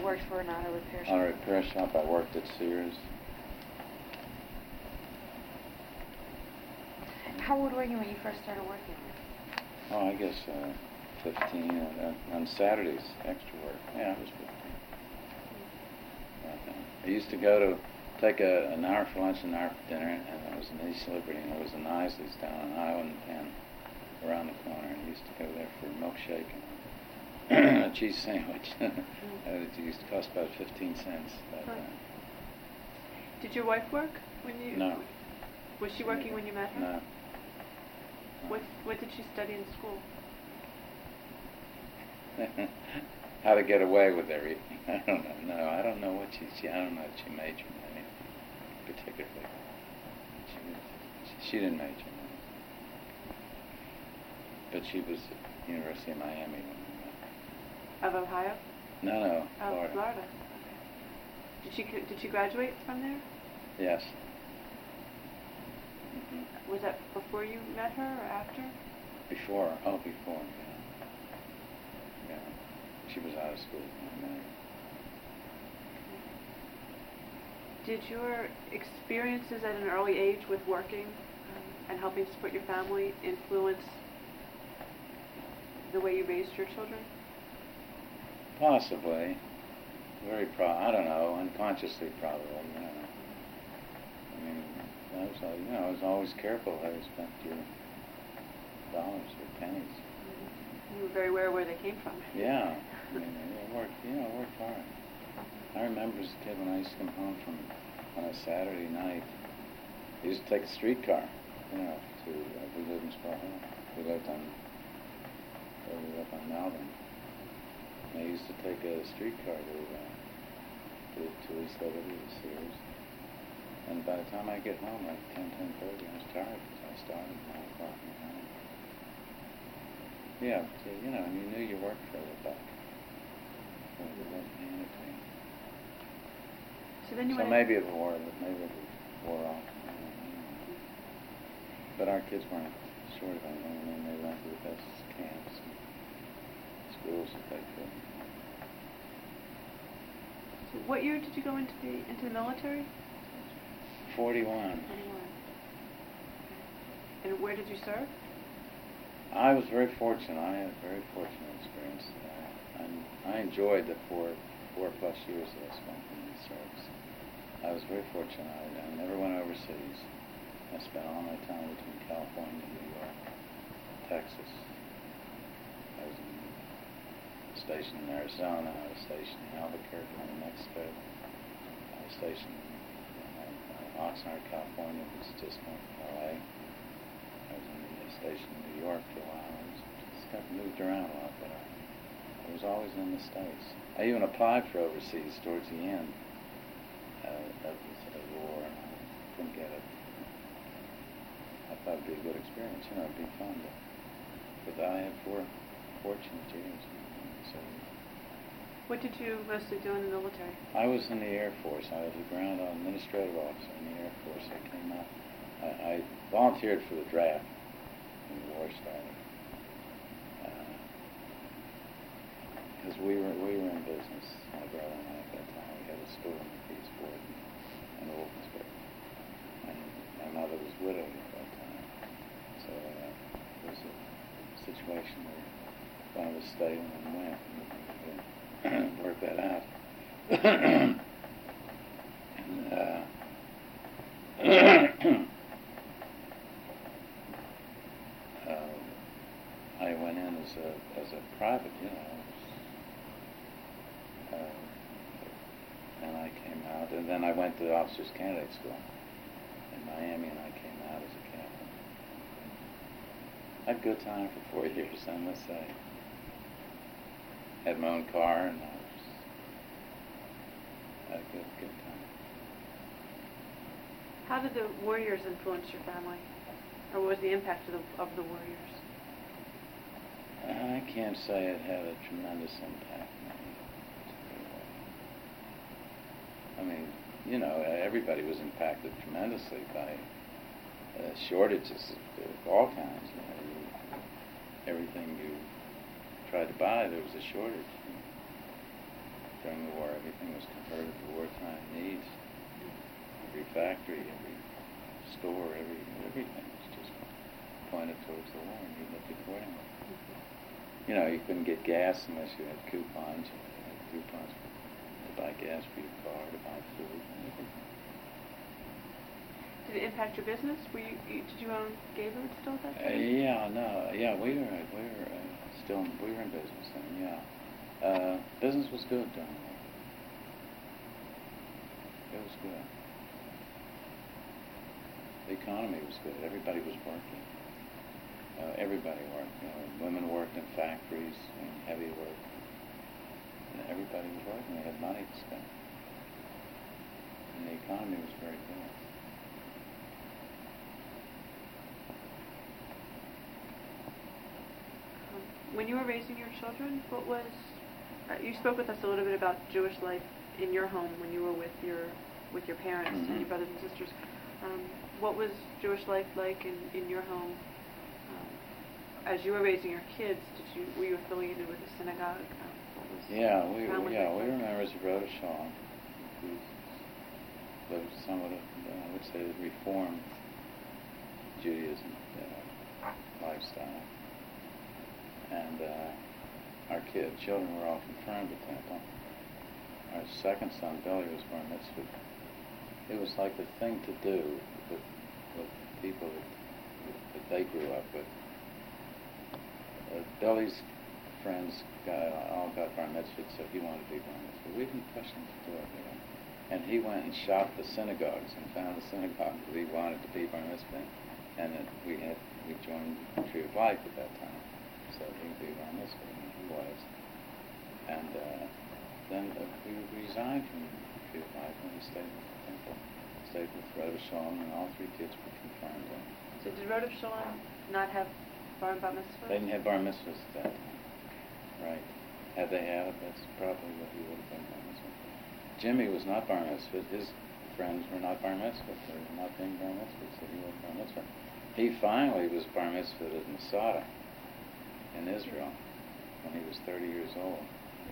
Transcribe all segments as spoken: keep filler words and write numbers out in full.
worked for an auto repair shop? Auto repair shop. I worked at Sears. How old were you when you first started working? Oh, I guess uh, fifteen. And, uh, on Saturdays, extra work. Yeah, I was fifteen. I used to go to take a, an hour for lunch and an hour for dinner, and I was in East Liberty, and it was in Isley's down on Iowa and Penn, around the corner, and I used to go there for a milkshake and a cheese sandwich. It used to cost about fifteen cents. But, uh, Did your wife work when you? No. Was she working when you met her? No. What What did she study in school? How to get away with everything. I don't know. No, I don't know what she. she I don't know if she majored in anything particularly. She, she, she didn't major in anything. But she was at University of Miami when we met. Of Ohio? No, no, Of Florida. Florida. Okay. Did she Did she graduate from there? Yes. Mm-hmm. Was that before you met her or after? Before. Oh, before. Yeah. Yeah. She was out of school when I met her. Did your experiences at an early age with working um, and helping support your family influence the way you raised your children? Possibly. Very pro. I don't know. Unconsciously, probably. You know. I mean, I was, al- you know, I was always careful how you spent your dollars or pennies. You were very aware where they came from. Yeah. I mean, I worked. You know, worked hard. I remember as a kid when I used to come home from on a Saturday night. I used to take a streetcar. You know, to uh, we lived in Sparrow. We lived on. Well, we lived on Melbourne. And I used to take a streetcar to uh, to, to East Liberty, to Sears. And by the time I get home, like ten, ten thirty, I was tired because I started at nine o'clock in the morning. Yeah, but, uh, you know, you knew you worked for the buck. So they weren't paying it to you. So then you So went maybe it wore, maybe it wore off. I don't know. But our kids weren't short of anything. I mean, they went to the best camps and schools that they could. So what year did you go into the into the military? Forty-one. Twenty-one. And where did you serve? I was very fortunate. I had a very fortunate experience. Uh, and I enjoyed the four, four plus years that I spent in the service. I was very fortunate. I, I never went overseas. I spent all my time between California, New York, Texas. I was in, stationed in Arizona. I was stationed in Albuquerque, New Mexico. I was stationed in uh, Oxnard, California, which is just north of L A. I was in the station in New York for a while. I was, just got moved around a lot, but I, I was always in the States. I even applied for overseas towards the end uh, of, the, of the war, and I couldn't get it. I thought it'd be a good experience, you know, it'd be fun. But, but I had four fortunate years. So What did you mostly do in the military? I was in the Air Force. I was a ground administrative officer in the Air Force. I came out. I, I volunteered for the draft when the war started. Because uh, we were we were in business, my brother and I, at that time. We had a school in the Peaceport and Wilkinsburg. And my mother was widowed at that time. So uh, it was a situation where one of us stayed and one went. And we worked that out. and, uh, uh, I went in as a as a private, you know, uh, and I came out, and then I went to the Officers Candidate School in Miami, and I came out as a captain. I had a good time for four years, I must say. Had my own car, and I was had a good good time. How did the warriors influence your family? Or what was the impact of the, of the warriors? I can't say it had a tremendous impact on me. I mean, you know, everybody was impacted tremendously by uh, shortages of, of all kinds. You know, you, everything you tried to buy, there was a shortage. during the war. Everything was converted to wartime needs. Every factory, every store, every everything was just pointed towards the war, and you looked accordingly. Mm-hmm. You know, you couldn't get gas unless you had coupons. You had coupons to buy gas for your car, to buy food. Did it impact your business? Were you, you did you own Gaylord still at that Uh, time? yeah, no, yeah, we were we were uh, still we were in business then. Yeah, uh, business was good during the war. It was good. The economy was good. Everybody was working. Uh, everybody worked. You know, women worked in factories and heavy work. And everybody was working. They had money to spend. And the economy was very good. Um, when you were raising your children, what was uh, you spoke with us a little bit about Jewish life in your home when you were with your with your parents Mm-hmm. and your brothers and sisters. Um, what was Jewish life like in, in your home? Um, as you were raising your kids, did you were you affiliated with a synagogue? Um, what was Yeah, we family yeah life we like? were members of Rhoda Shaw. We lived somewhat of, uh, I would say, Reformed Judaism uh, lifestyle, and uh, our kids, children were all confirmed at Temple. Our second son, Billy, was bar mitzvah. It was like the thing to do with, with people that, that they grew up with. Uh, Billy's friends got, all got bar mitzvah, so he wanted to be bar mitzvah. We didn't push him to do it, you know. And he went and shopped the synagogues and found a synagogue that he wanted to be bar mitzvah. And then we had we joined Tree of Life at that time, so he would be bar mitzvah, and he was. And uh, then uh, we resigned from Tree of Life and we stayed with the Temple. Stayed with Rhoda Shalom, and all three kids were confirmed. And So did Rhoda Shalom not have bar and bat mitzvah? they didn't have bar mitzvahs at that time. Right. Had they had it, that's probably what he would have been bar mitzvah. Jimmy was not bar mitzvah. His friends were not bar mitzvah. They were not being bar mitzvah, so he was bar mitzvah. He finally was bar mitzvah at Masada in Israel when he was thirty years old.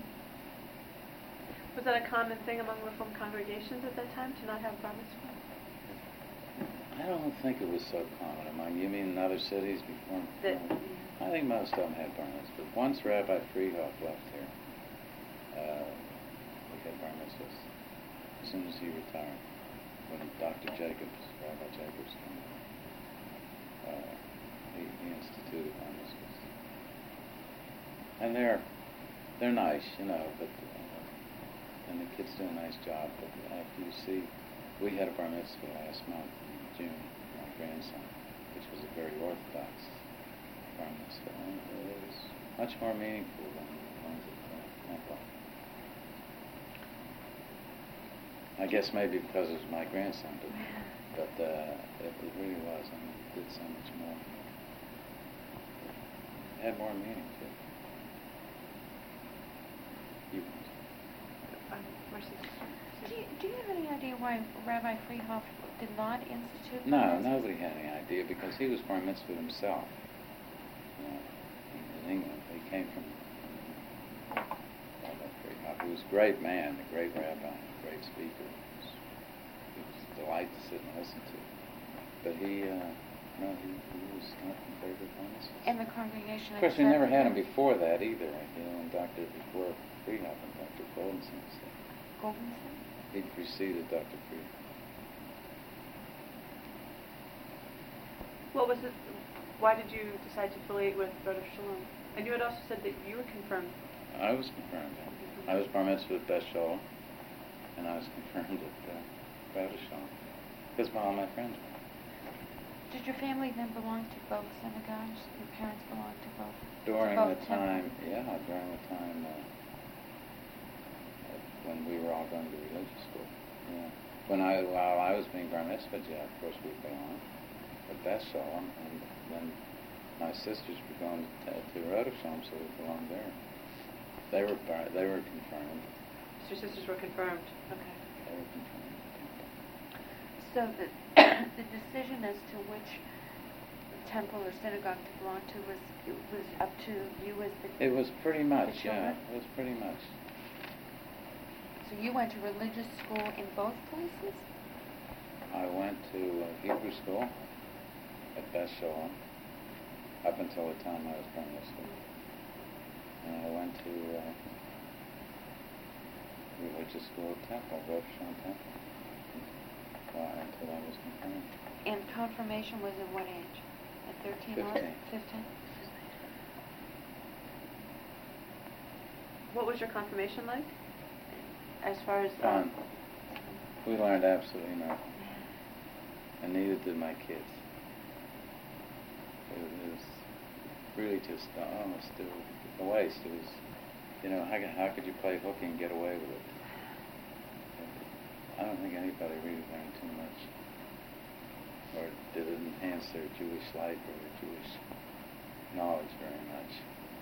Was that a common thing among Reform congregations at that time to not have bar mitzvah? I don't think it was so common among you. mean in other cities before? That, I think most of them had bar mitzvahs. Once Rabbi Freehoff left here, uh, we had bar mitzvahs as soon as he retired. When Doctor Jacobs, Rabbi Jacobs came in, uh, he, he instituted bar mitzvahs. And they're they're nice, you know, but uh, and the kids do a nice job. But after you see, we had a bar mitzvah last month in June, my grandson, which was a very orthodox bar mitzvah, and it was much more meaningful than the ones at the temple. I guess maybe because it was my grandson, but, but uh, it, it really was. I mean, it did so much more. It had more meaning too. You. um, Mercy. Do you, do you have any idea why Rabbi Freehoff did not institute No, bar mitzvahs? nobody had any idea because he was bar mitzvah himself. You know, in, in England, he came from Rabbi Freehoff. He was a great man, a great rabbi, a great speaker. He was, he was a delight to sit and listen to. But he, uh, no, he, he was not in favor of bar mitzvahs. And the congregation. Of course, we never had him accepted before that either. You know, and Doctor before Freehoff and Doctor Goldenson. So Goldenson? he preceded Doctor Freehoff. What was it? Why did you decide to affiliate with Rhoda Shalom? And you had also said that you were confirmed. I was confirmed. I was bar mitzvah at Beth Shalom, and I was confirmed at uh, Rhoda Shalom because all my friends were. Did your family then belong to both synagogues? Your parents belonged to both? During to both the time, temples? yeah, during the time uh, uh, when we were all going to religious school. Yeah. When I, while I was being bar mitzvah, yeah, of course we belonged at Beth Shalom, and then my sisters were going to, to Rhoda Shalom, so we belonged there. They were bar, they were confirmed. So your sisters were confirmed. Okay. They were confirmed. So the, the decision as to which temple or synagogue to belong to was it was up to you as the It was pretty much, the yeah. children? It was pretty much. So you went to religious school in both places? I went to uh, Hebrew school at Beth Shalom up until the time I was primary school. And I went to uh, religious school at Temple, Beth Shalom Temple, uh, until I was confirmed. And confirmation was at what age? At thirteen? Fifteen. Fifteen? What was your confirmation like? As far as Fun. um, We learned absolutely nothing. And neither did my kids. It was really just almost a waste. It was, you know, how, how could you play hooky and get away with it? I don't think anybody really learned too much. Or did it enhance their Jewish life or their Jewish knowledge very much.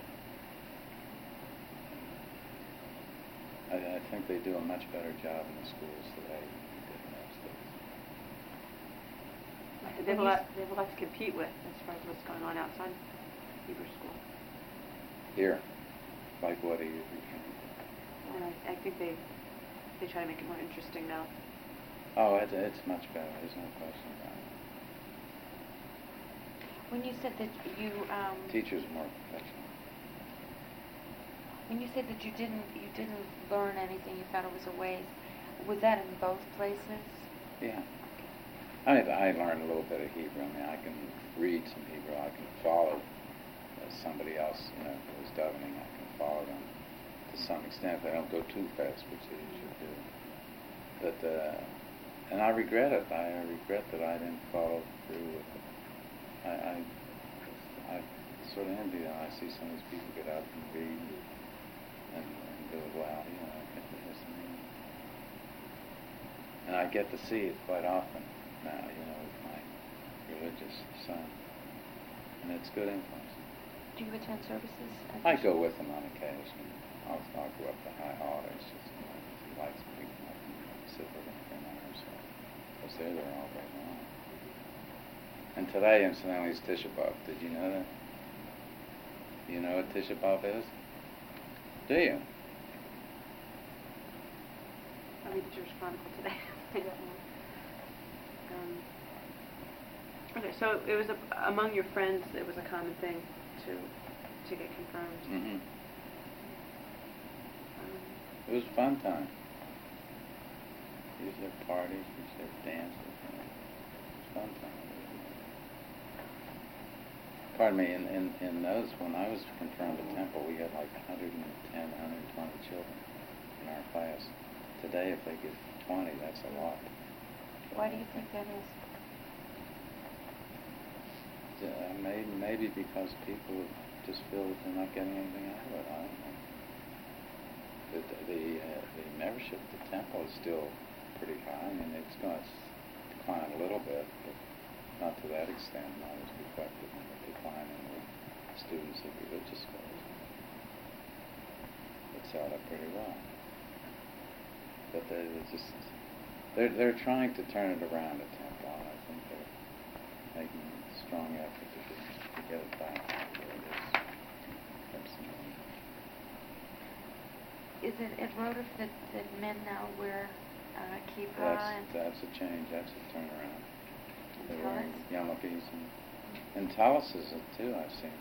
I, I think they do a much better job in the schools today than they did in those days. they have a lot, they have a lot to compete with as far as what's going on outside Hebrew school. Here, like what are you? And I, I think they they try to make it more interesting now. Oh, it, it's much better. There's no question about it. When you said that you um, Teachers are more professional. when you said that you didn't you didn't learn anything, you thought it was a waste. Was that in both places? Yeah. I I learned a little bit of Hebrew. I mean, I can read some Hebrew. I can follow uh, somebody else, you know, who's davening. I can follow them to some extent. If they don't go too fast, which they usually do. But uh, and I regret it. I regret that I didn't follow through with it. I I, I sort of envy them. I see some of these people get out and read and, and do it well. You know, I get to hear some meaning. And I get to see it quite often now, you know, with my religious son. And it's good influence. Do you attend services? at I the go sh- with him on occasion. I'll, I'll go up to High Holidays just, you know, if he likes me, I can sit with him for an hour or so. Because they're there all day long. And today, incidentally, is Tisha B'Av. Did you know that? Do you know what Tisha B'Av is? Do you? I read the Jewish Chronicle today. I don't know. Um, okay, so it was a, among your friends. It was a common thing to to get confirmed. Mm-hmm. Um, It was a fun time. We used to have parties, we used to have dances. You know. It was a fun time. Pardon me, in, in, in those, when I was confirmed at Temple, we had like one hundred ten, one hundred twenty children in our class. Today, if they get twenty, that's a lot. Why do you think that is? Uh, maybe, maybe because people just feel that they're not getting anything out of it. I don't know. The, the, uh, the membership at the Temple is still pretty high. I mean, it's going to decline a little bit, but not to that extent, not as reflected in the decline in the students of religious schools. It's held up pretty well. But they they just, they're, they're trying to turn it around at Temple, and I think they're making a strong effort to get, to get it back to where it is. Absolutely. Is it at Rhoda that, that men now wear uh, kippah That's, and that's a change, that's a turnaround. They're Tell wearing us. yarmulkes and, and taluses it too, I've seen.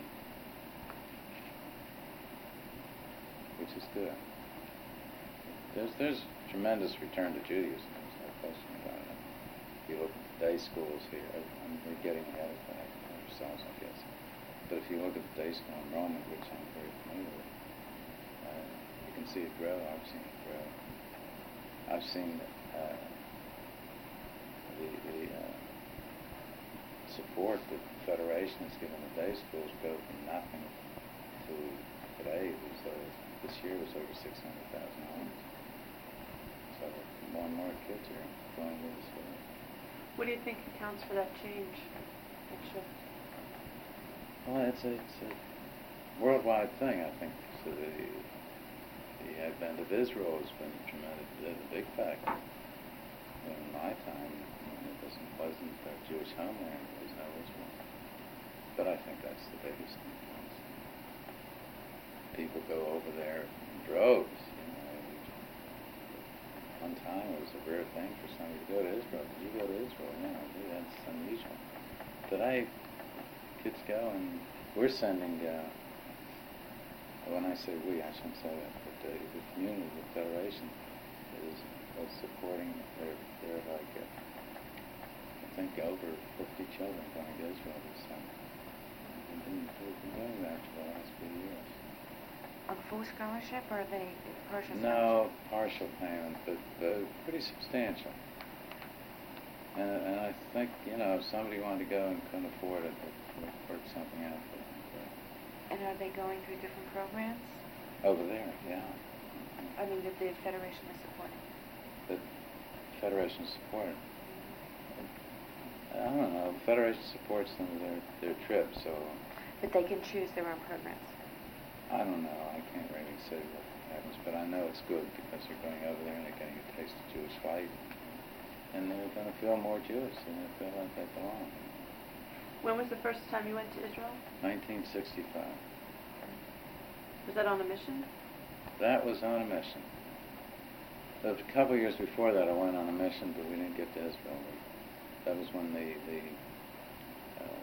Which is good. There's there's tremendous return to Judaism, there's no question about it. If you look at the day schools here, I mean, we're getting ahead of that ourselves, I guess. But if you look at the day school in Rome, which I'm very familiar with, uh, you can see it grow. I've seen it grow. I've seen uh, the, the uh, support that the Federation has given the day schools go from nothing to today. It was, uh, this year was over six hundred thousand dollars. So more and more kids are going to the school. what do you think accounts for that change, that shift? Well, it's a, it's a worldwide thing, I think. So the, the advent of Israel has been a tremendous, a big factor. In my time, when it wasn't wasn't a Jewish homeland, there was no Israel. But I think that's the biggest influence. People go over there in droves, you know. one time it was a rare thing for somebody to go to Israel. Did you go to Israel? Yeah, I did. That's unusual. Today, kids go, and we're sending, uh, when I say we, I shouldn't say that, but the, the community, the Federation, is, is supporting, they're, they're like, uh, I think over fifty children going to Israel this summer. We've been, we've been doing that for the last few years. On full scholarship, or are they partial scholarship? No, partial payment, but uh, pretty substantial. And, and I think, you know, if somebody wanted to go and couldn't afford it, they'd work something out for them. And are they going through different programs? Over there, yeah. I mean, that the Federation is supporting. The Federation supported. I don't know. The Federation supports them with their, their trip, so But they can choose their own programs. I don't know. I can't really say what happens, but I know it's good because they're going over there and they're getting a taste of Jewish life, and they're going to feel more Jewish and they feel like they belong. When was the first time you went to Israel? nineteen sixty-five. Was that on a mission? That was on a mission. A couple of years before that, I went on a mission, but we didn't get to Israel. That was when the the uh,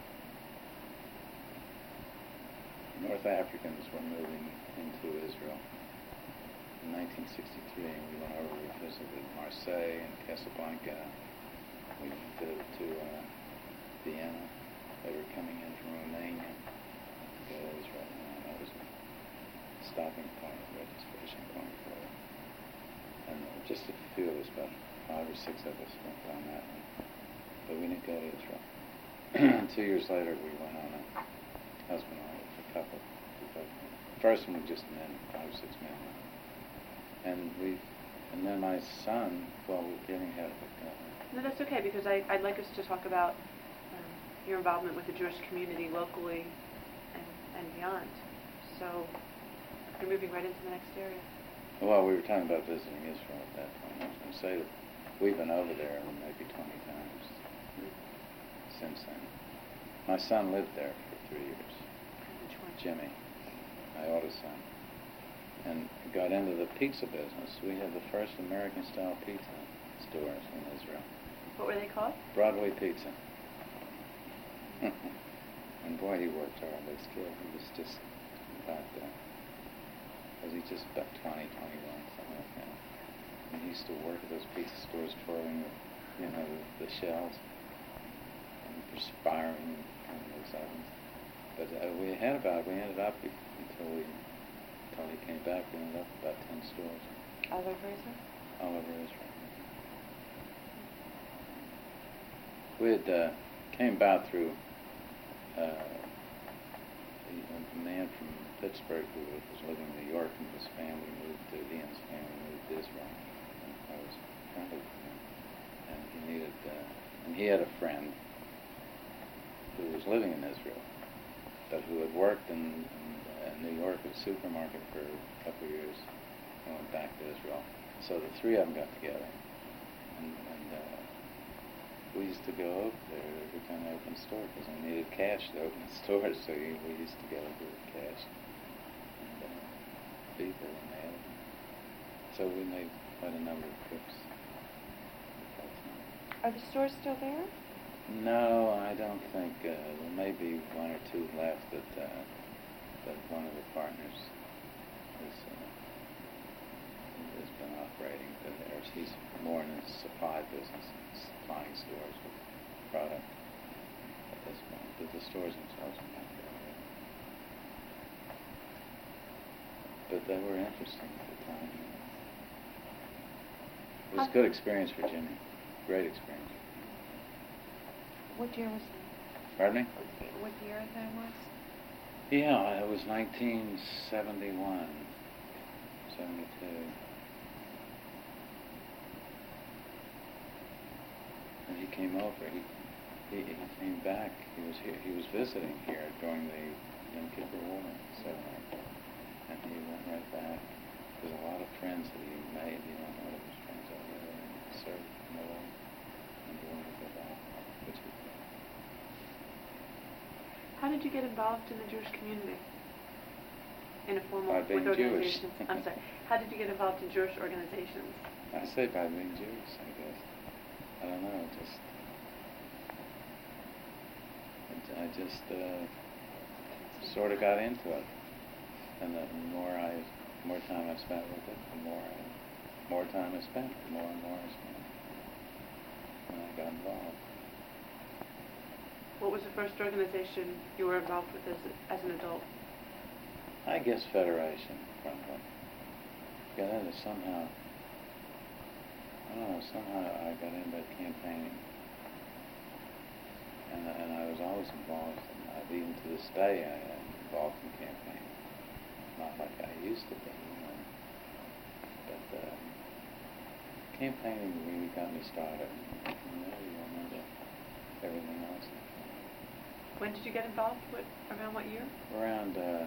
North Africans were moving into Israel in nineteen sixty-three, and we went over. We visited Marseille and Casablanca. We did it to uh, Vienna. They were coming in from Romania to go to Israel. And that was a stopping point, registration point for it. And just a few of us, about five or six of us, went on that one. But we didn't go to Israel. Two years later, we went on a husband and wife, a couple. First one was just men, five or six men. And we, and then my son, well, we're getting ahead of it. Uh, No, that's okay, because I, I'd like us to talk about um, your involvement with the Jewish community locally and, and beyond. So you're moving right into the next area. Well, we were talking about visiting Israel at that point. I was going to say that we've been over there maybe twenty times since then. My son lived there for three years. Which one? Jimmy, my oldest son, and got into the pizza business. We had the first American-style pizza stores in Israel. What were they called? Broadway Pizza. And boy, he worked hard. This kid, he was just about, uh, was he just about twenty, twenty-one, something like that. And he used to work at those pizza stores, twirling the, you know, the, the shells and perspiring in those ovens. But uh, we had about, we ended up, until we, until he came back, we ended up with about ten stores All over Israel? all over Israel. We had uh, came about through uh, a man from Pittsburgh who was living in New York, and his family moved to, Ian's family moved to Israel. And I was friendly with him. And he needed, uh, and he had a friend who was living in Israel, but who had worked in, in uh, New York at a supermarket for a couple of years and went back to Israel. So the three of them got together. And, and uh, we used to go over there every time they opened a store because we needed cash to open the store, so we used to go over with cash and uh, people and mail. So we made quite a number of trips. Are the stores still there? No, I don't think. Uh, there may be one or two left that, uh, that one of the partners has, uh, has been operating. But there's, he's more in the supply business, supplying stores with product at this point. But the stores themselves are not there yet. But they were interesting at the time. It was a good experience for Jimmy. Great experience. What year was it? Pardon me? What year that was? Yeah, it was nineteen seventy-one, seventy-two. And he came over. He, he he came back. He was here. He was visiting here during the Yom Kippur War, so and he went right back. There's a lot of friends that he made. You know, a lot of his friends over there and served in the war, and he wanted to go back, which he did. How did you get involved in the Jewish community? In a formal By being with Jewish. organizations? I'm sorry. How did you get involved in Jewish organizations? I say by being Jewish, I guess. I don't know, just... I just uh, sort of got into it. And the more I, more time I spent with it, the more I, more time I spent, the more and more I spent. And I got involved. What was the first organization you were involved with as, as an adult? I guess Federation, probably. Got into somehow, I don't know, somehow I got into campaigning. And, and I was always involved, in, uh, even to this day I am involved in campaigning. Not like I used to be, you know. But uh, campaigning really got me started. And now you remember everything else. When did you get involved? What, around what year? Around, uh,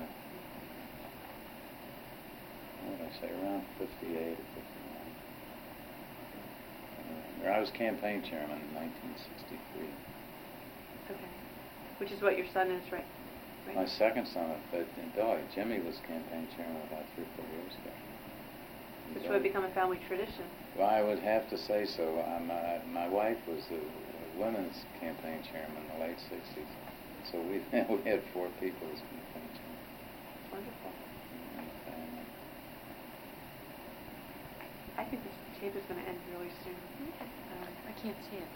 what did I say, around fifty-eight or fifty-nine. Uh, I was campaign chairman in nineteen sixty-three. Okay. Which is what your son is, right? right? My second son, but Billy, Jimmy was campaign chairman about three, four years ago. Which would become a family tradition. Well, I would have to say so. Uh, my, my wife was the women's campaign chairman in the late sixties. So we, we had four people as campaign chairman. Wonderful. in the family. I think this tape is going to end really soon. Um, I can't see it.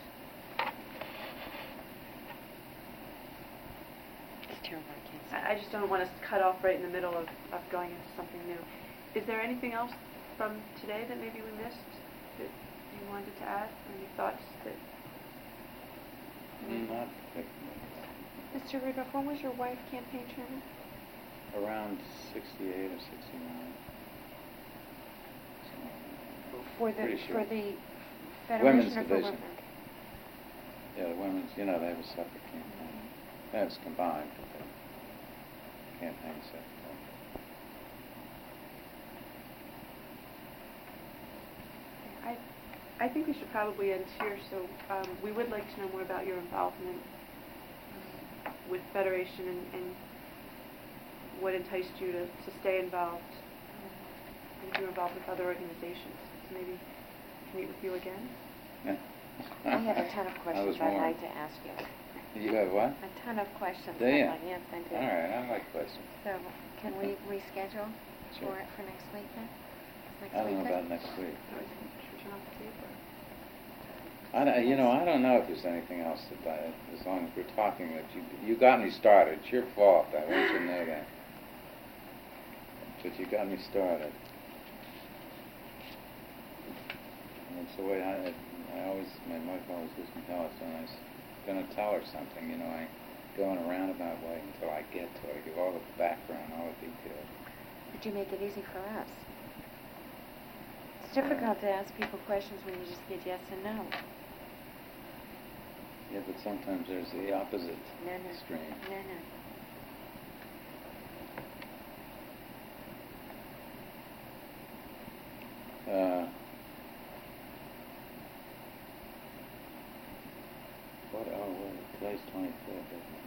It's terrible, I can't see it. I I just don't want us to cut off right in the middle of, of going into something new. Is there anything else from today that maybe we missed that you wanted to add? Any thoughts that... Mm, Not particularly. Mister Rudolph, when was your wife campaign chairman? Around sixty-eight or sixty-nine. For the, Pretty sure. for the Women's Federation or for division. women? Yeah, the women's, you know, they have a separate campaign. That was combined, but the campaign secretary. I, I think we should probably end here. So um, we would like to know more about your involvement um, with Federation and, and what enticed you to, to stay involved. Um, and you're involved with other organizations. So maybe meet with you again. Yeah. I have a ton of I questions was I'd warned. like to ask you. You have what? A ton of questions. Do I'd you? like- Yes, I do. All right, I like questions. So, can we reschedule Sure. for it for next week then? Next I don't know week about then? next week. Or is it- turn off the tape or- I don't, you know, I don't know if there's anything else that I, as long as we're talking, that you, you got me started. It's your fault. I want you to know that. But you got me started. And it's the way I, I always, my wife always gives me hell when I was going to tell her something, you know, I go in a roundabout way until I get to it. I give all the background, all the details. But you make it easy for us. It's difficult to ask people questions when you just get yes and no. Yeah, but sometimes there's the opposite No, no. extreme. No, no. Uh, what, oh, wait, today's twenty-fifth, isn't it?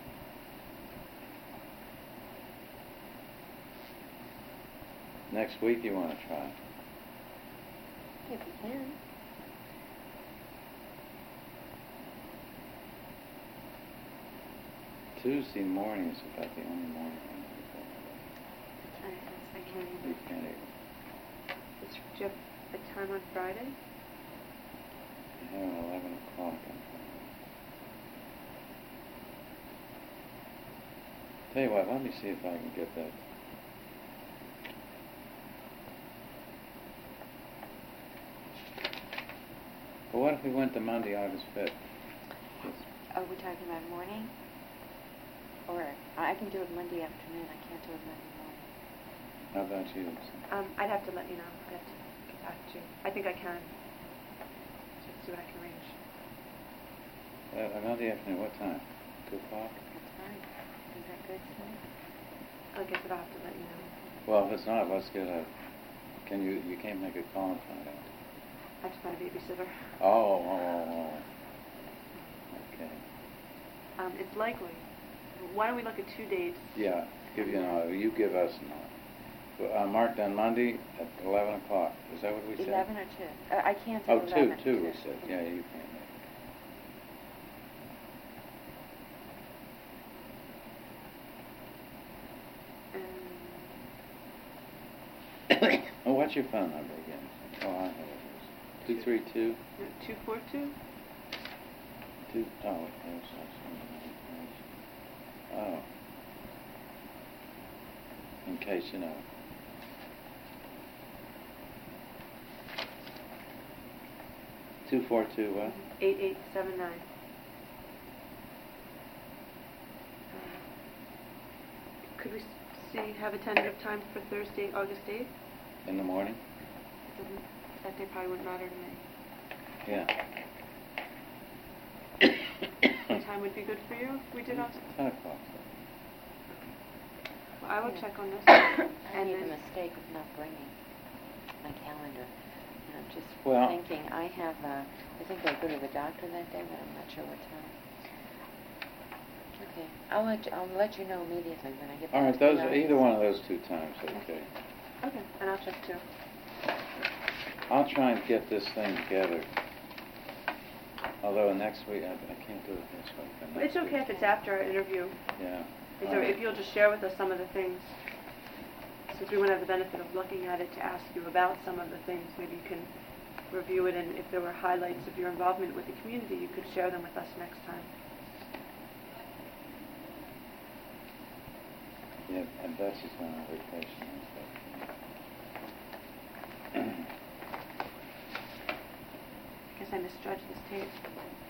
Next week you want to try? If you can. Tuesday morning is about the only morning I'm I, I can't You even. can't even. Is- Do you have a time on Friday? I have an eleven o'clock on Friday. Tell you what, let me see if I can get that. Well, what if we went to Monday, August fifth? Are we talking about morning? Or, I can do it Monday afternoon, I can't do it Monday morning. How about you? Um, I'd have to let you know. I'd have to get back to you. I think I can. Just see what I can arrange. Uh, Monday afternoon, what time? Two o'clock? That's fine. Is that good, Sue? I guess I'll have to let you know. Well, if it's not, let's get a, can you, you can't make a call and find out? I just got a babysitter. Oh, oh, oh, oh. Okay. Um, it's likely. Why don't we look at two dates? Yeah, give you an hour, you give us an hour. uh, marked on Monday at eleven o'clock. Is that what we said? Eleven or two? Uh, I can't do Oh, eleven. two, two we said. Yeah, you can't make it. Oh, what's your phone number again? Oh, I have it. Two three two. Two four two. Two. Oh, wait, there's something. Oh. In case you know. Two four two what? Eight eight seven nine. Could we s- see have a tentative time for Thursday, August eighth? In the morning? Doesn't that day probably wouldn't matter to me. Yeah. What time would be good for you if we did on? Ten o'clock. Well, I will check on this. I and made the then mistake of not bringing my calendar. And I'm just Well- thinking, I have, uh, I think I go to the doctor that day, but I'm not sure what time. Okay, I'll let, you- I'll let you know immediately when I get back. All right, to those the either office. one of those two times, okay. okay, and I'll check too. I'll try and get this thing together. Although next week, I, I can't do it this week. but But it's next okay week. if it's after our interview. Yeah. Is all there, right. if you'll just share with us some of the things, since we won't have the benefit of looking at it to ask you about some of the things, maybe you can review it, and if there were highlights of your involvement with the community, you could share them with us next time. Yeah, and Betsy's going on vacation and stuff. I guess I misjudged this tape.